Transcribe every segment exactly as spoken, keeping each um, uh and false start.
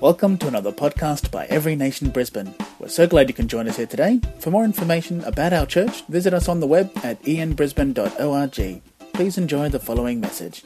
Welcome to another podcast by Every Nation Brisbane. We're so glad you can join us here today. For more information about our church, visit us on the web at e n brisbane dot org. Please enjoy the following message.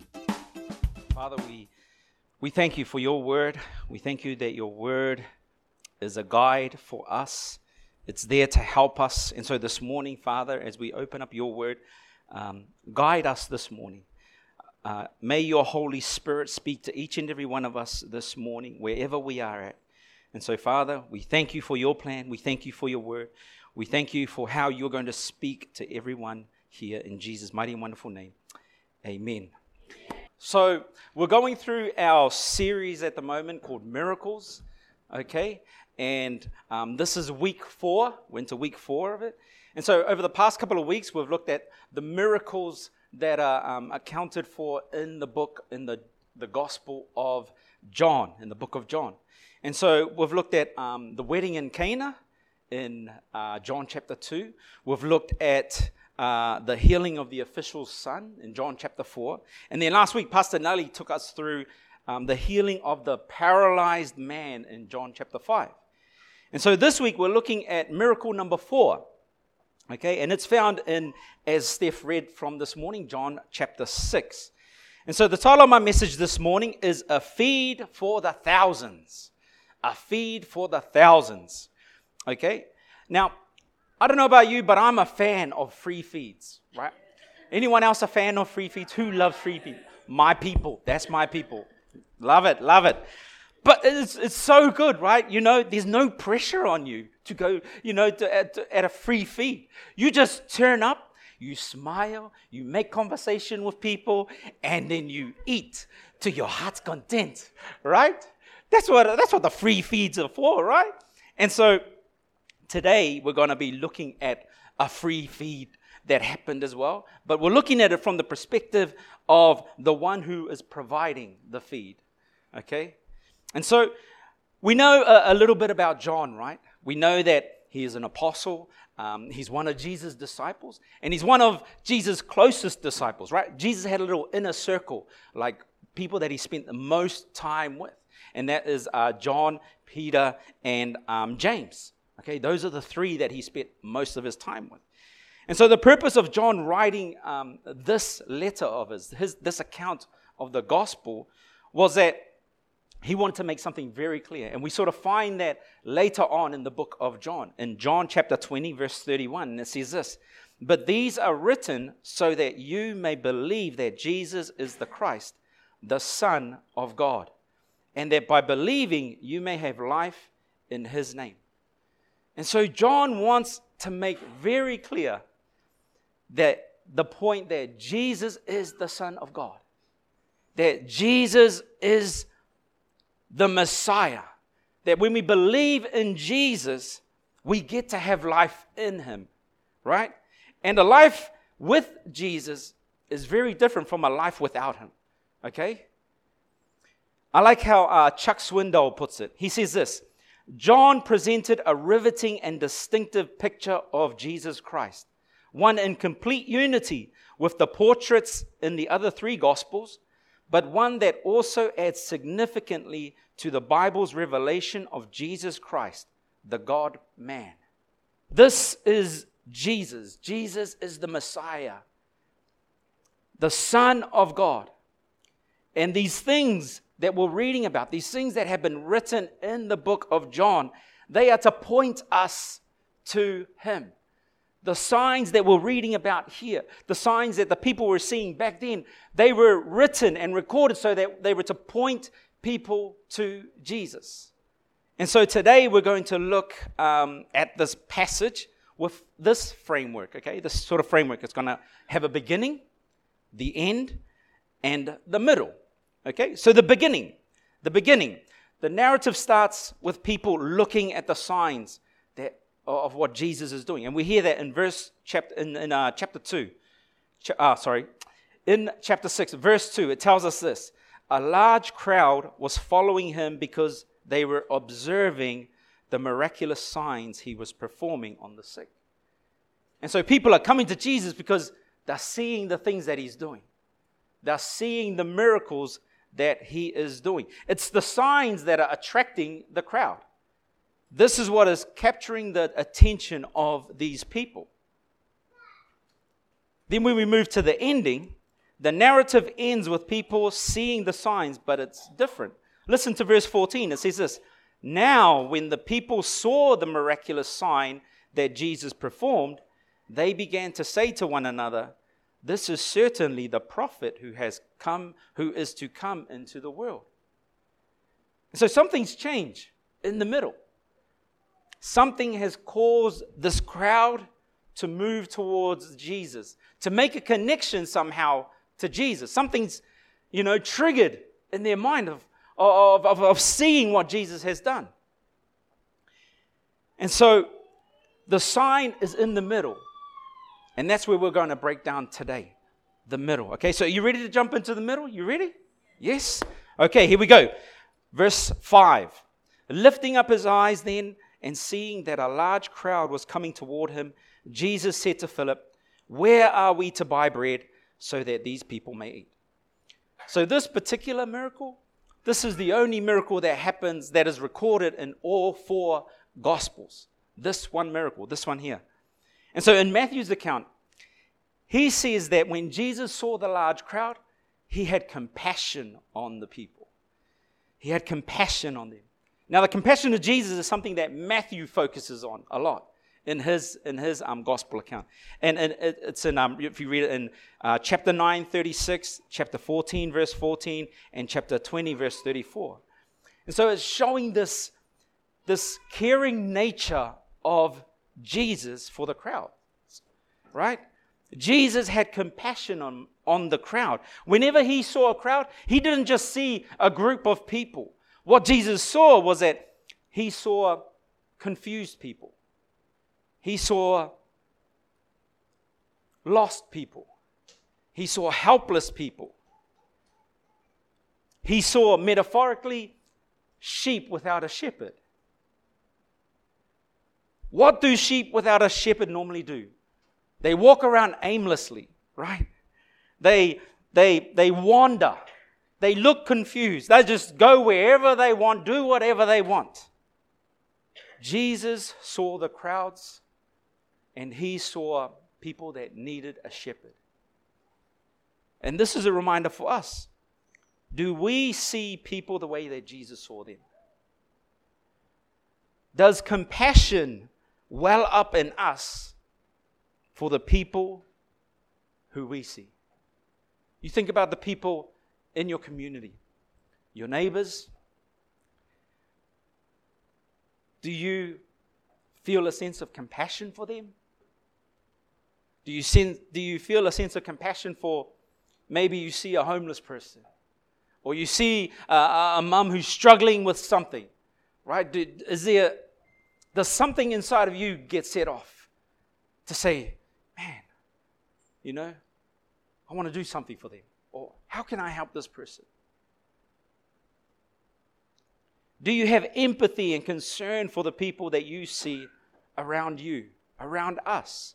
Father, we, we thank you for your word. We thank you that your word is a guide for us. It's there to help us. And so this morning, Father, as we open up your word, um, guide us this morning. Uh, may your Holy Spirit speak to each and every one of us this morning, wherever we are at. And so, Father, we thank you for your plan. We thank you for your word. We thank you for how you're going to speak to everyone here in Jesus' mighty and wonderful name. Amen. So we're going through our series at the moment called Miracles, okay? And um, this is week four. We're into week four of it. And so over the past couple of weeks, we've looked at the miracles that are um, accounted for in the book, in the, the Gospel of John, in the book of John. And so we've looked at um, the wedding in Cana in uh, John chapter two. We've looked at uh, the healing of the official's son in John chapter four. And then last week, Pastor Nelly took us through um, the healing of the paralyzed man in John chapter five. And so this week, we're looking at miracle number four. Okay, and it's found in, as Steph read from this morning, John chapter six. And so the title of my message this morning is A Feed for the Thousands. A Feed for the Thousands. Okay, now, I don't know about you, but I'm a fan of free feeds, right? Anyone else a fan of free feeds? Who loves free feeds? My people, that's my people. Love it, love it. But it's it's so good, right? You know, there's no pressure on you to go, you know, to, at, to, at a free feed. You just turn up, you smile, you make conversation with people, and then you eat to your heart's content, right? That's what that's what the free feeds are for, right? And so today we're going to be looking at a free feed that happened as well, but we're looking at it from the perspective of the one who is providing the feed, okay? And so we know a, a little bit about John, right? We know that he is an apostle. Um, he's one of Jesus' disciples. And he's one of Jesus' closest disciples, right? Jesus had a little inner circle, like people that he spent the most time with. And that is uh, John, Peter, and um, James. Okay, those are the three that he spent most of his time with. And so the purpose of John writing um, this letter of his, his, this account of the gospel was that he wanted to make something very clear. And we sort of find that later on in the book of John. In John chapter twenty, verse thirty-one, and it says this, "But these are written so that you may believe that Jesus is the Christ, the Son of God, and that by believing you may have life in his name." And so John wants to make very clear that the point that Jesus is the Son of God, that Jesus is the Messiah, that when we believe in Jesus, we get to have life in him, right? And a life with Jesus is very different from a life without him, okay? I like how uh, Chuck Swindoll puts it. He says this, "John presented a riveting and distinctive picture of Jesus Christ, one in complete unity with the portraits in the other three Gospels, but one that also adds significantly to the Bible's revelation of Jesus Christ, the God-man." This is Jesus. Jesus is the Messiah, the Son of God. And these things that we're reading about, these things that have been written in the book of John, they are to point us to him. The signs that we're reading about here, the signs that the people were seeing back then, they were written and recorded so that they were to point people to Jesus. And so today we're going to look um, at this passage with this framework, okay? This sort of framework. It's going to have a beginning, the end, and the middle, okay? So the beginning, the beginning. The narrative starts with people looking at the signs that of what Jesus is doing. And we hear that in verse chapter in, in uh, chapter two. Ch- uh, sorry. In chapter six, verse two, it tells us this. A large crowd was following him because they were observing the miraculous signs he was performing on the sick. And so people are coming to Jesus because they're seeing the things that he's doing. They're seeing the miracles that he is doing. It's the signs that are attracting the crowd. This is what is capturing the attention of these people. Then when we move to the ending, the narrative ends with people seeing the signs, but it's different. Listen to verse fourteen. It says this, "Now when the people saw the miraculous sign that Jesus performed, they began to say to one another, 'This is certainly the prophet who has come, who is to come into the world.'" So something's changed in the middle. Something has caused this crowd to move towards Jesus, to make a connection somehow to Jesus. Something's, you know, triggered in their mind of, of, of, of seeing what Jesus has done. And so the sign is in the middle. And that's where we're going to break down today. The middle. Okay, so are you ready to jump into the middle? You ready? Yes? Okay, here we go. Verse five. "Lifting up his eyes then, and seeing that a large crowd was coming toward him, Jesus said to Philip, 'Where are we to buy bread so that these people may eat?'" So this particular miracle, this is the only miracle that happens that is recorded in all four Gospels. This one miracle, this one here. And so in Matthew's account, he says that when Jesus saw the large crowd, he had compassion on the people. He had compassion on them. Now, the compassion of Jesus is something that Matthew focuses on a lot in his in his um, gospel account. And, and it, it's in, um, if you read it in uh, chapter nine, thirty-six, chapter fourteen, verse fourteen, and chapter twenty, verse thirty-four. And so it's showing this, this caring nature of Jesus for the crowd, right? Jesus had compassion on, on the crowd. Whenever he saw a crowd, he didn't just see a group of people. What Jesus saw was that he saw confused people. He saw lost people. He saw helpless people. He saw, metaphorically, sheep without a shepherd. What do sheep without a shepherd normally do? They walk around aimlessly, right? They, they, they wander. They look confused. They just go wherever they want, do whatever they want. Jesus saw the crowds, and he saw people that needed a shepherd. And this is a reminder for us. Do we see people the way that Jesus saw them? Does compassion well up in us for the people who we see? You think about the people in your community, your neighbors. Do you feel a sense of compassion for them? Do you sense, do you feel a sense of compassion for, maybe you see a homeless person, or you see a, a mum who's struggling with something, right? Do, is there, does something inside of you get set off to say, man, you know, I want to do something for them? Or how can I help this person? Do you have empathy and concern for the people that you see around you, around us?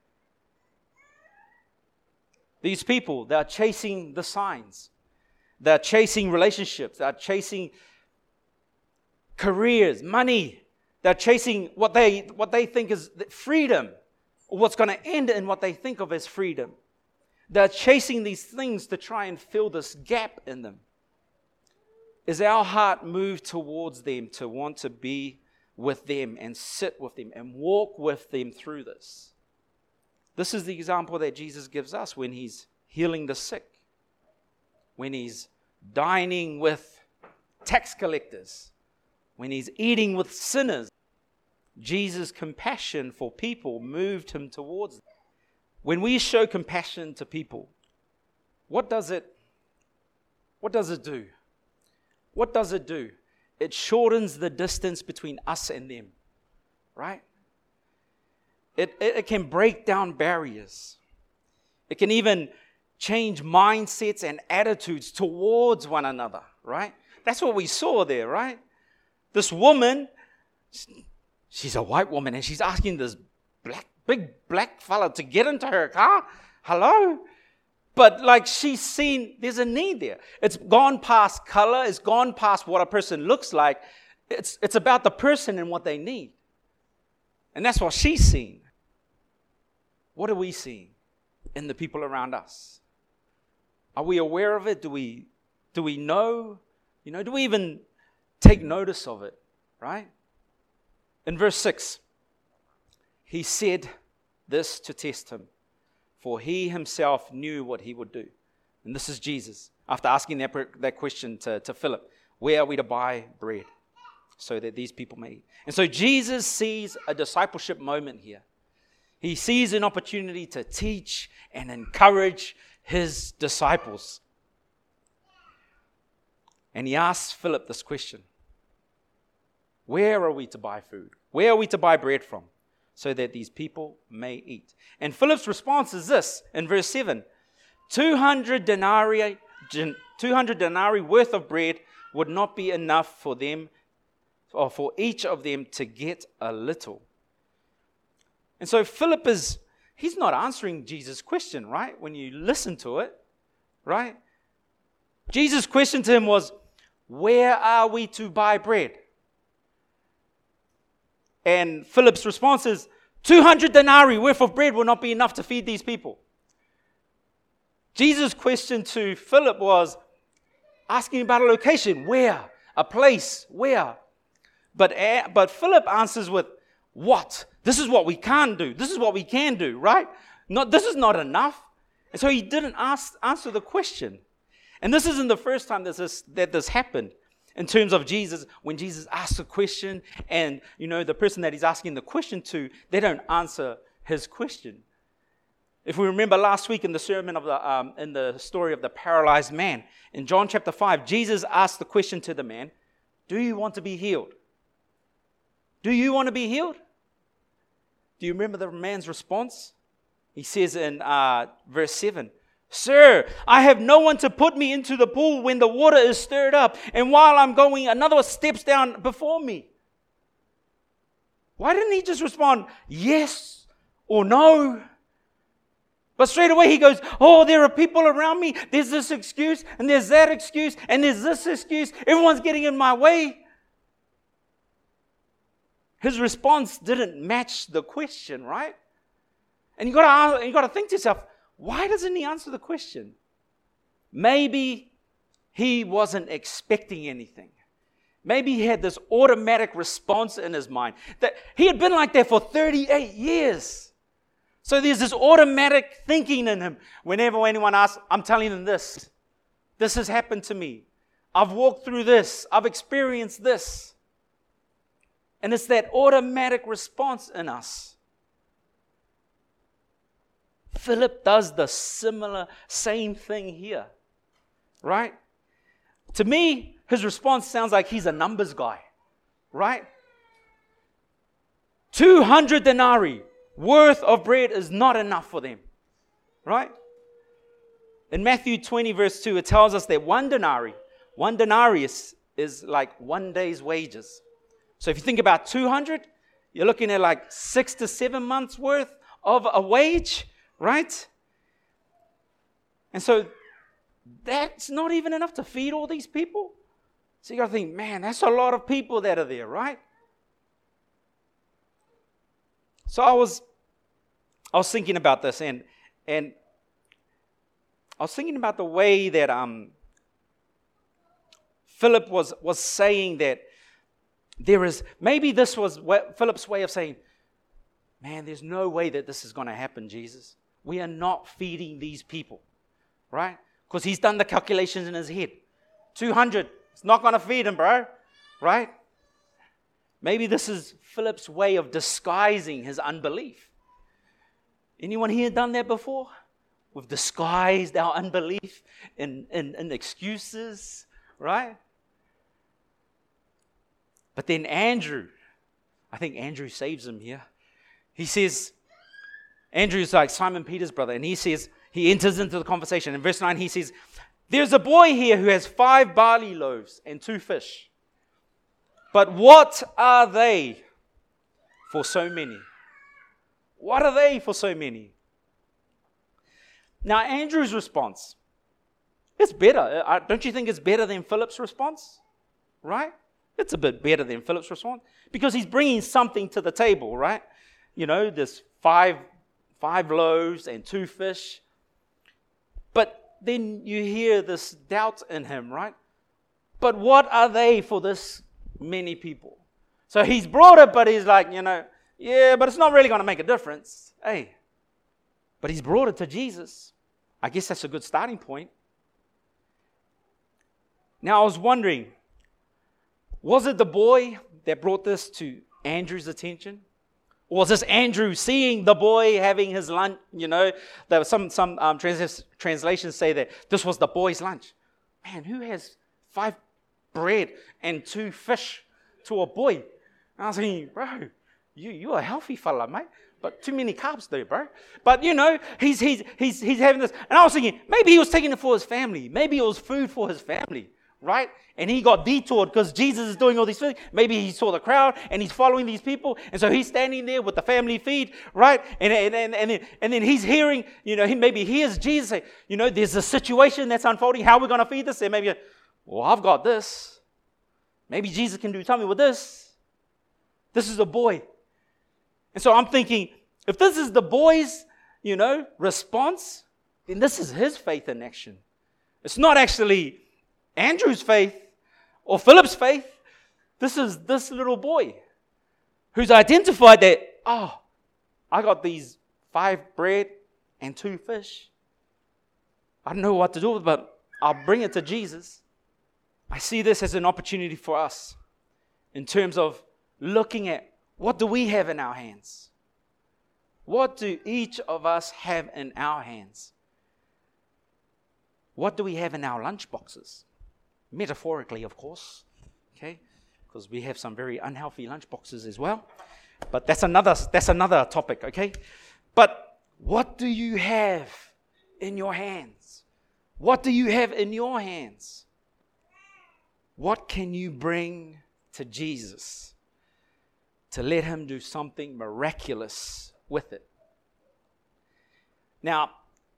These people, they are chasing the signs. They're chasing relationships. They're chasing careers, money. They're chasing what they, what they think is freedom, or what's going to end in what they think of as freedom. They're chasing these things to try and fill this gap in them. Is our heart moved towards them to want to be with them and sit with them and walk with them through this? This is the example that Jesus gives us when he's healing the sick, when he's dining with tax collectors, when he's eating with sinners. Jesus' compassion for people moved him towards them. When we show compassion to people, what does it, what does it do? What does it do? It shortens the distance between us and them, right? It, it, it can break down barriers. It can even change mindsets and attitudes towards one another, right? That's what we saw there, right? This woman, she's a white woman, and she's asking this black, big black fella to get into her car. Hello? But like she's seen, there's a need there. It's gone past color. It's gone past what a person looks like. It's, it's about the person and what they need. And that's what she's seen. What are we seeing in the people around us? Are we aware of it? Do we, do we know? You know, do we even take notice of it? Right? In verse six, he said this to test him, for he himself knew what he would do. And this is Jesus, after asking that, that question to, to Philip, where are we to buy bread so that these people may eat? And so Jesus sees a discipleship moment here. He sees an opportunity to teach and encourage his disciples. And he asks Philip this question. Where are we to buy food? Where are we to buy bread from so that these people may eat? And Philip's response is this in verse seven. two hundred denarii, two hundred denarii worth of bread would not be enough for them, or for each of them to get a little. And so Philip is, he's not answering Jesus' question, right? When you listen to it, right? Jesus' question to him was, where are we to buy bread? And Philip's response is, two hundred denarii worth of bread will not be enough to feed these people. Jesus' question to Philip was asking about a location. Where? A place. Where? But, but Philip answers with, what? This is what we can't do. This is what we can do, right? Not, this is not enough. And so he didn't ask, answer the question. And this isn't the first time that this, that this happened. In terms of Jesus, when Jesus asks a question and, you know, the person that he's asking the question to, they don't answer his question. If we remember last week in the sermon of the, um, in the story of the paralyzed man, in John chapter five, Jesus asked the question to the man, do you want to be healed? Do you want to be healed? Do you remember the man's response? He says in uh, verse seven, Sir, I have no one to put me into the pool when the water is stirred up, and while I'm going, another steps down before me. Why didn't he just respond, yes or no? But straight away he goes, oh, there are people around me. There's this excuse, and there's that excuse, and there's this excuse. Everyone's getting in my way. His response didn't match the question, right? And you got to you got to think to yourself, why doesn't he answer the question? Maybe he wasn't expecting anything. Maybe he had this automatic response in his mind. That he had been like that for thirty-eight years. So there's this automatic thinking in him. Whenever anyone asks, I'm telling them this. This has happened to me. I've walked through this. I've experienced this. And it's that automatic response in us. Philip does the similar, same thing here, right? To me, his response sounds like he's a numbers guy, right? two hundred denarii worth of bread is not enough for them, right? In Matthew twenty, verse two, it tells us that one denarii, one denarius is like one day's wages. So if you think about two hundred, you're looking at like six to seven months worth of a wage. Right? And so that's not even enough to feed all these people. So you got to think, man, that's a lot of people that are there, right? So I was I was thinking about this and and I was thinking about the way that um Philip was was saying that there is, maybe this was what Philip's way of saying, man, there's no way that this is going to happen, Jesus. We are not feeding these people, right? Because he's done the calculations in his head. two hundred, it's not going to feed him, bro, right? Maybe this is Philip's way of disguising his unbelief. Anyone here done that before? We've disguised our unbelief in, in, in excuses, right? But then Andrew, I think Andrew saves him here. He says, Andrew's like Simon Peter's brother, and he says, he enters into the conversation. In verse nine, he says, there's a boy here who has five barley loaves and two fish. But what are they for so many? What are they for so many? Now, Andrew's response, it's better. Don't you think it's better than Philip's response? Right? It's a bit better than Philip's response because he's bringing something to the table, right? You know, there's five, five loaves and two fish. But then you hear this doubt in him, right? But what are they for this many people? So he's brought it, but he's like, you know, yeah, but it's not really going to make a difference. Hey, but he's brought it to Jesus. I guess that's a good starting point. Now, I was wondering, was it the boy that brought this to Andrew's attention? Or was this Andrew seeing the boy having his lunch? You know, there was some, some um, trans- translations say that this was the boy's lunch. Man, who has five bread and two fish to a boy? And I was thinking, bro, you, you're a healthy fella, mate. But too many carbs there, bro. But, you know, he's, he's, he's, he's having this. And I was thinking, maybe he was taking it for his family. Maybe it was food for his family, right? And he got detoured because Jesus is doing all these things. Maybe he saw the crowd and he's following these people. And so he's standing there with the family feed, right? And, and, and, and, then, and then he's hearing, you know, he maybe hears Jesus say, you know, there's a situation that's unfolding. How are we going to feed this? And maybe, well, I've got this. Maybe Jesus can do something with this. This is a boy. And so I'm thinking, if this is the boy's, you know, response, then this is his faith in action. It's not actually Andrew's faith or Philip's faith. This is this little boy who's identified that, oh, I got these five bread and two fish. I don't know what to do with it, but I'll bring it to Jesus. I see this as an opportunity for us in terms of looking at what do we have in our hands? What do each of us have in our hands? What do we have in our lunch boxes? Metaphorically, of course, okay, because we have some very unhealthy lunch boxes as well. But that's another that's another topic, okay? But what do you have in your hands? What do you have in your hands? What can you bring to Jesus to let him do something miraculous with it? Now,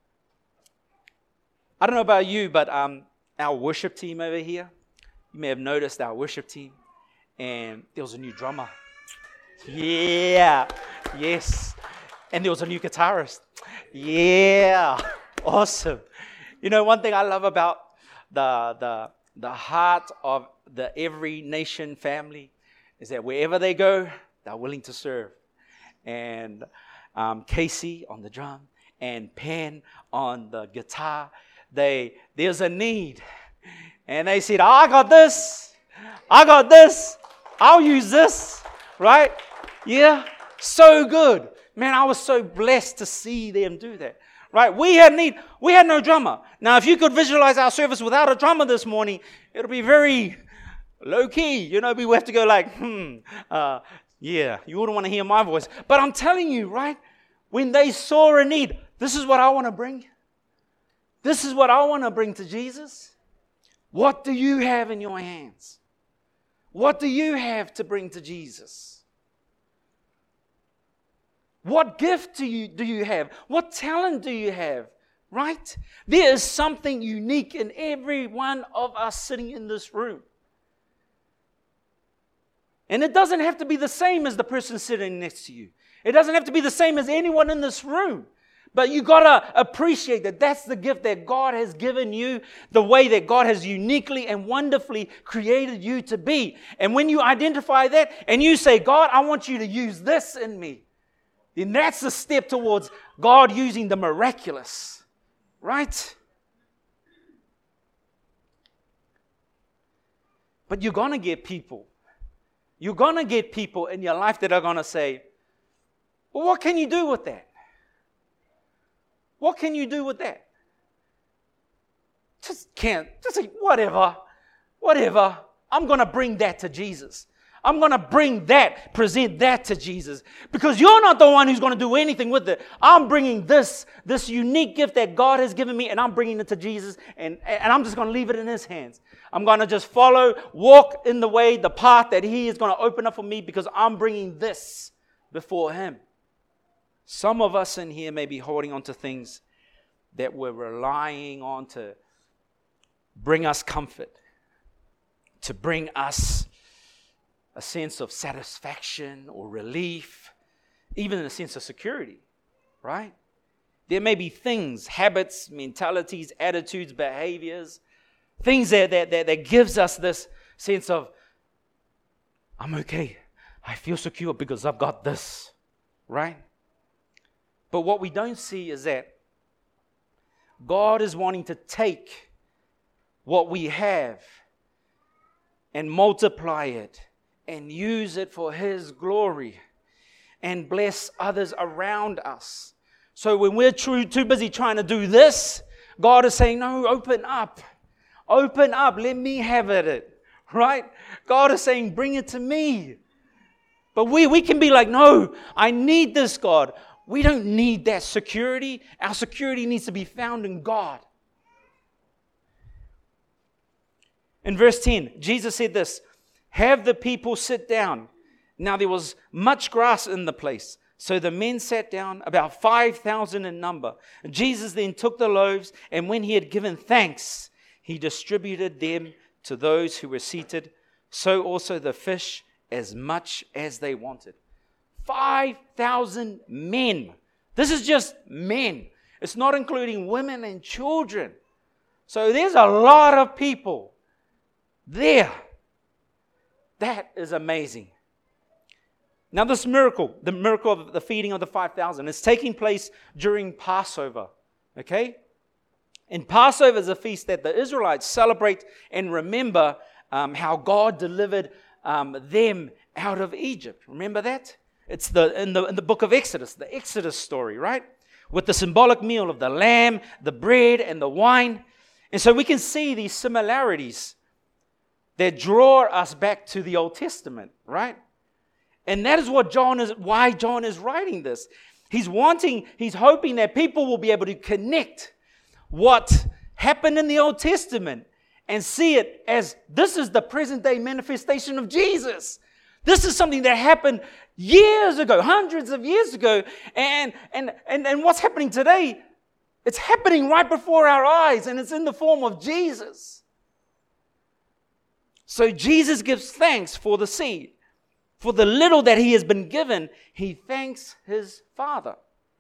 I don't know about you, but um, our worship team over here, you may have noticed our worship team, and there was a new drummer. Yeah, yes. And there was a new guitarist. Yeah, awesome. You know, one thing I love about the the the heart of the Every Nation family is that wherever they go, they're willing to serve. And um, Casey on the drum and Pan on the guitar, they there's a need. And they said, oh, I got this. I got this. I'll use this. Right? Yeah. So good. Man, I was so blessed to see them do that. Right? We had need. We had no drummer. Now, if you could visualize our service without a drummer this morning, it'll be very low key. You know, we have to go like, hmm, uh, yeah, you wouldn't want to hear my voice. But I'm telling you, right? When they saw a need, this is what I want to bring. This is what I want to bring to Jesus. What do you have in your hands? What do you have to bring to Jesus? What gift do you, do you have? What talent do you have? Right? There is something unique in every one of us sitting in this room. And it doesn't have to be the same as the person sitting next to you. It doesn't have to be the same as anyone in this room. But you got to appreciate that that's the gift that God has given you, the way that God has uniquely and wonderfully created you to be. And when you identify that and you say, God, I want you to use this in me, then that's a step towards God using the miraculous. Right? But you're going to get people. You're going to get people in your life that are going to say, well, what can you do with that? What can you do with that? Just can't. Just say, whatever. Whatever. I'm going to bring that to Jesus. I'm going to bring that, present that to Jesus. Because you're not the one who's going to do anything with it. I'm bringing this, this unique gift that God has given me, and I'm bringing it to Jesus, and, and I'm just going to leave it in His hands. I'm going to just follow, walk in the way, the path that He is going to open up for me because I'm bringing this before Him. Some of us in here may be holding on to things that we're relying on to bring us comfort, to bring us a sense of satisfaction or relief, even a sense of security, right? There may be things, habits, mentalities, attitudes, behaviors, things that, that, that, that gives us this sense of, I'm okay. I feel secure because I've got this, right? But what we don't see is that God is wanting to take what we have and multiply it and use it for His glory and bless others around us. So when we're too, too busy trying to do this, God is saying, no, open up. Open up. Let me have it. Right? God is saying, bring it to me. But we, we can be like, no, I need this, God. We don't need that security. Our security needs to be found in God. In verse ten, Jesus said this, have the people sit down. Now there was much grass in the place. So the men sat down, about five thousand in number. And Jesus then took the loaves, and when He had given thanks, He distributed them to those who were seated. So also the fish, as much as they wanted. five thousand men. This is just men. It's not including women and children. So there's a lot of people there. That is amazing. Now this miracle, the miracle of the feeding of the five thousand, is taking place during Passover. Okay? And Passover is a feast that the Israelites celebrate and remember um, how God delivered um, them out of Egypt. Remember that? It's the in the in the book of Exodus, the Exodus story, right? With the symbolic meal of the lamb, the bread, and the wine. And so we can see these similarities that draw us back to the Old Testament, right? And that is what John is, why John is writing this. He's wanting, he's hoping that people will be able to connect what happened in the Old Testament and see it as this is the present day manifestation of Jesus. This is something that happened years ago, hundreds of years ago. And, and, and, and what's happening today, it's happening right before our eyes, and it's in the form of Jesus. So Jesus gives thanks for the seed. For the little that he has been given, he thanks his Father.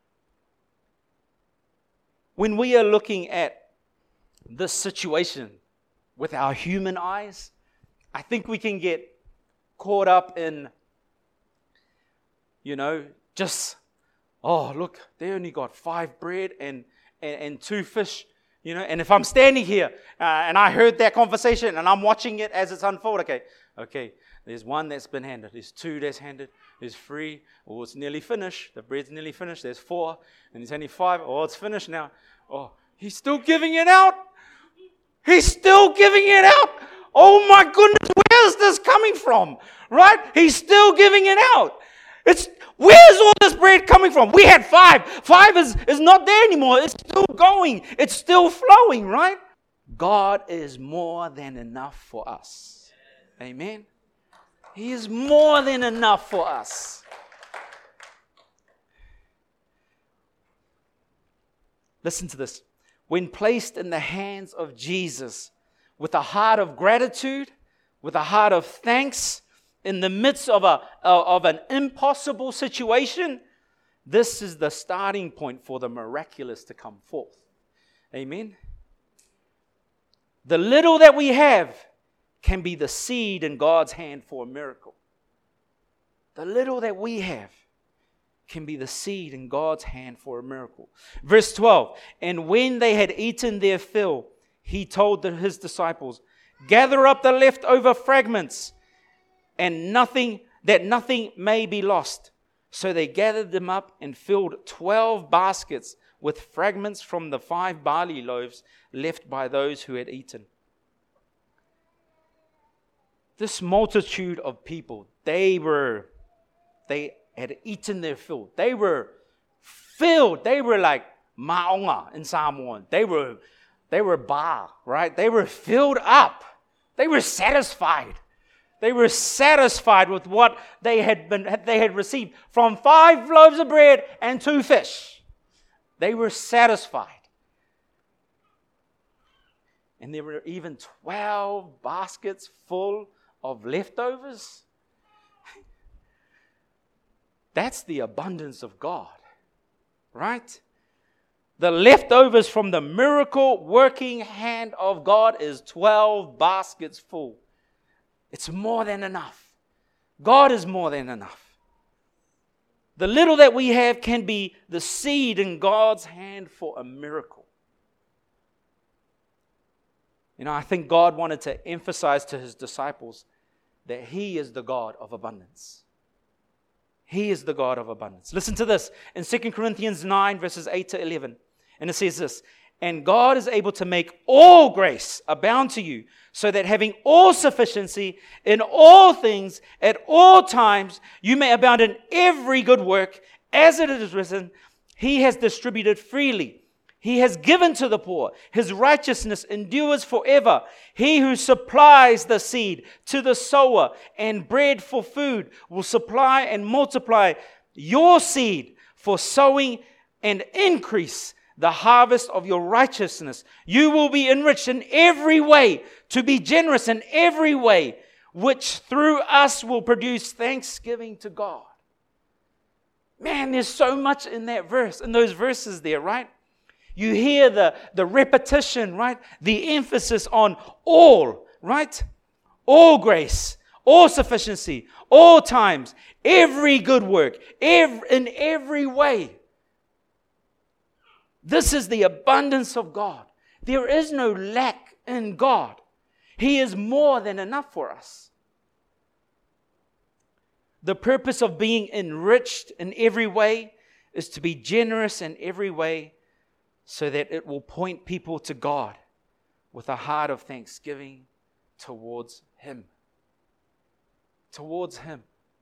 When we are looking at this situation with our human eyes, I think we can get caught up in, you know, just, oh, look, they only got five bread and, and, and two fish, you know, and if I'm standing here uh, and I heard that conversation and I'm watching it as it's unfold, okay, okay, there's one that's been handed, there's two that's handed, there's three, oh, it's nearly finished, the bread's nearly finished, there's four, and there's only five, oh, it's finished now, oh, he's still giving it out, he's still giving it out, oh my goodness, where is this coming from, right? He's still giving it out. It's, where's all this bread coming from? We had five, five is, is not there anymore, it's still going, it's still flowing, right? God is more than enough for us, amen? He is more than enough for us. Listen to this. When placed in the hands of Jesus with a heart of gratitude, with a heart of thanks, in the midst of, a, of an impossible situation, this is the starting point for the miraculous to come forth. Amen? The little that we have can be the seed in God's hand for a miracle. The little that we have can be the seed in God's hand for a miracle. Verse twelve, and when they had eaten their fill, he told his disciples, gather up the leftover fragments, and nothing, that nothing may be lost. So they gathered them up and filled twelve baskets with fragments from the five barley loaves left by those who had eaten. This multitude of people, they were, they had eaten their fill. They were filled. They were like maonga in Samoan. They were, they were ba, right? They were filled up. They were satisfied. They were satisfied with what they had been, they had received from five loaves of bread and two fish. They were satisfied. and there were even twelve baskets full of leftovers. That's the abundance of God, right? The leftovers from the miracle working hand of God is twelve baskets full. It's more than enough. God is more than enough. The little that we have can be the seed in God's hand for a miracle. You know, I think God wanted to emphasize to his disciples that he is the God of abundance. He is the God of abundance. Listen to this in Second Corinthians nine, verses eight to eleven. And it says this, and God is able to make all grace abound to you, so that having all sufficiency in all things at all times, you may abound in every good work, as it is written, he has distributed freely. He has given to the poor. His righteousness endures forever. He who supplies the seed to the sower and bread for food will supply and multiply your seed for sowing and increase the harvest of your righteousness. You will be enriched in every way, to be generous in every way, which through us will produce thanksgiving to God. Man, there's so much in that verse, in those verses there, right? You hear the, the repetition, right? The emphasis on all, right? All grace, all sufficiency, all times, every good work, every, in every way. This is the abundance of God. There is no lack in God. He is more than enough for us. The purpose of being enriched in every way is to be generous in every way, so that it will point people to God with a heart of thanksgiving towards him. Towards him.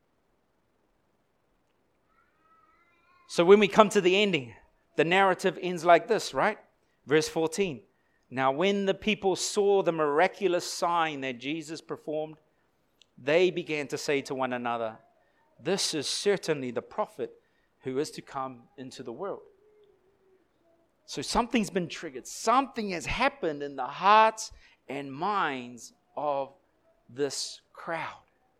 So when we come to the ending, the narrative ends like this, right? Verse fourteen. Now when the people saw the miraculous sign that Jesus performed, they began to say to one another, this is certainly the prophet who is to come into the world. So something's been triggered. Something has happened in the hearts and minds of this crowd.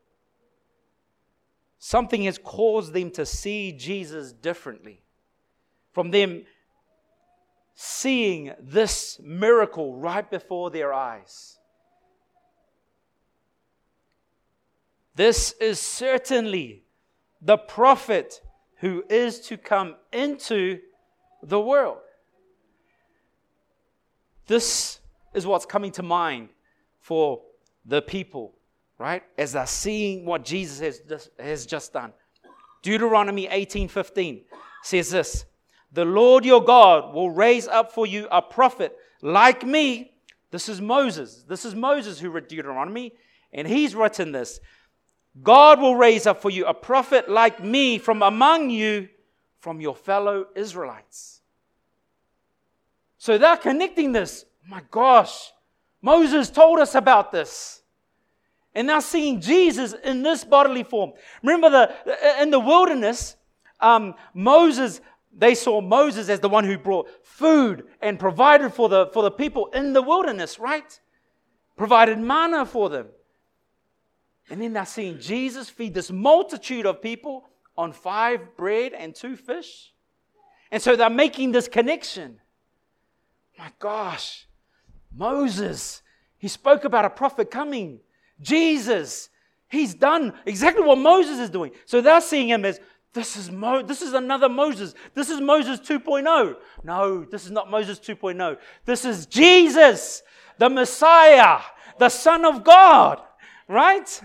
Something has caused them to see Jesus differently. From them seeing this miracle right before their eyes. This is certainly the prophet who is to come into the world. This is what's coming to mind for the people, right? As they're seeing what Jesus has just, has just done. Deuteronomy eighteen fifteen says this, the Lord your God will raise up for you a prophet like me. This is Moses. This is Moses who read Deuteronomy, and he's written this. God will raise up for you a prophet like me from among you, from your fellow Israelites. So they're connecting this. Oh my gosh, Moses told us about this. And now seeing Jesus in this bodily form. Remember, the in the wilderness, um, Moses, they saw Moses as the one who brought food and provided for the, for the people in the wilderness, right? Provided manna for them. And then they're seeing Jesus feed this multitude of people on five bread and two fish. And so they're making this connection. My gosh, Moses, he spoke about a prophet coming. Jesus, he's done exactly what Moses is doing. So they're seeing him as, this is Mo- this is another Moses. This is Moses two point oh. No, this is not Moses two point oh. This is Jesus, the Messiah, the Son of God. Right?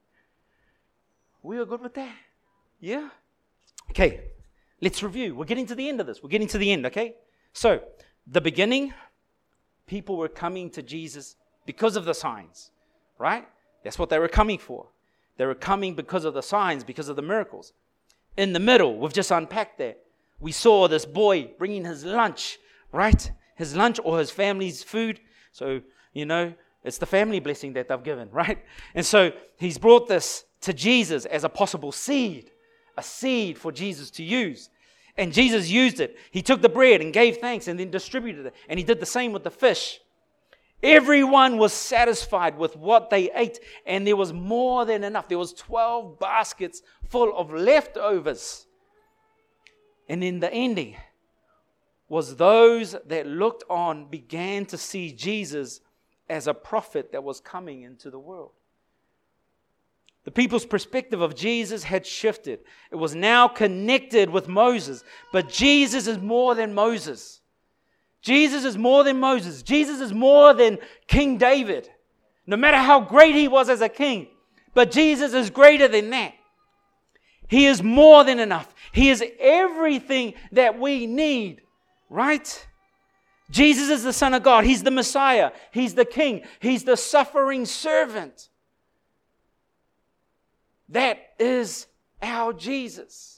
We are good with that? Yeah? Okay, let's review. We're getting to the end of this. We're getting to the end, okay? So, the beginning, people were coming to Jesus because of the signs, right? That's what they were coming for. They were coming because of the signs, because of the miracles. In the middle, we've just unpacked that. We saw this boy bringing his lunch, right? His lunch or his family's food. So, you know, it's the family blessing that they've given, right? And so he's brought this to Jesus as a possible seed, a seed for Jesus to use. And Jesus used it. He took the bread and gave thanks and then distributed it. And he did the same with the fish. Everyone was satisfied with what they ate, and there was more than enough. There was twelve baskets full of leftovers. And in the ending was those that looked on began to see Jesus as a prophet that was coming into the world. The people's perspective of Jesus had shifted. It was now connected with Moses. But Jesus is more than Moses. Jesus is more than Moses. Jesus is more than King David. No matter how great he was as a king. But Jesus is greater than that. He is more than enough. He is everything that we need. Right? Jesus is the Son of God. He's the Messiah. He's the King. He's the suffering servant. That is our Jesus.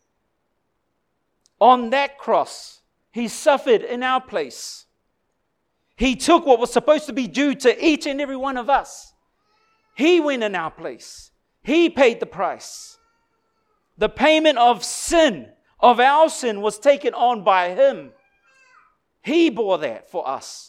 On that cross, He suffered in our place. He took what was supposed to be due to each and every one of us. He went in our place. He paid the price. The payment of sin, of our sin, was taken on by Him. He bore that for us.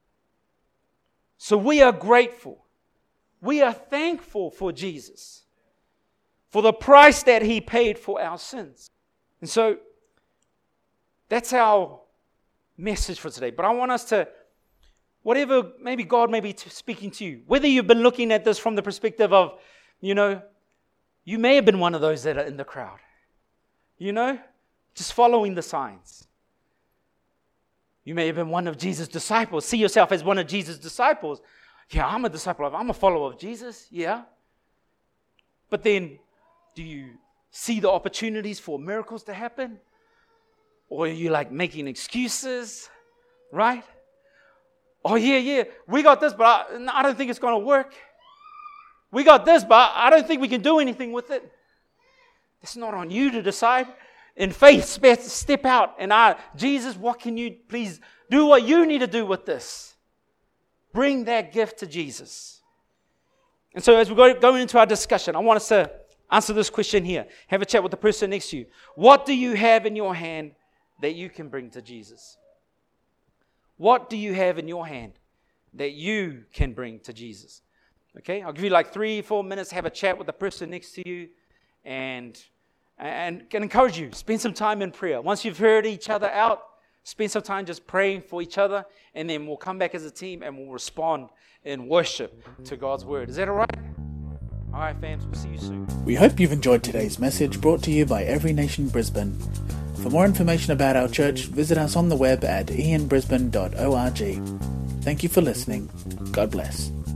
So we are grateful. We are thankful for Jesus, for the price that He paid for our sins. And so, that's our message for today. But I want us to, whatever, maybe God may be t- speaking to you, whether you've been looking at this from the perspective of, you know, you may have been one of those that are in the crowd. You know, just following the signs. You may have been one of Jesus' disciples. See yourself as one of Jesus' disciples. Yeah, I'm a disciple of, I'm a follower of Jesus. Yeah. But then, do you see the opportunities for miracles to happen? Or are you like making excuses? Right? Oh, yeah, yeah, we got this, but I, I don't think it's going to work. We got this, but I don't think we can do anything with it. It's not on you to decide. In faith, step out and I, Jesus, what can you, please do what you need to do with this. Bring that gift to Jesus. And so as we go going into our discussion, I want us to answer this question here. Have a chat with the person next to you. What do you have in your hand that you can bring to Jesus? What do you have in your hand that you can bring to Jesus? Okay, I'll give you like three, four minutes, have a chat with the person next to you, and, and can encourage you, spend some time in prayer. Once you've heard each other out, spend some time just praying for each other, and then we'll come back as a team and we'll respond in worship to God's word. Is that all right? All right, fams, we'll see you soon. We hope you've enjoyed today's message brought to you by Every Nation Brisbane. For more information about our church, visit us on the web at ian brisbane dot org. Thank you for listening. God bless.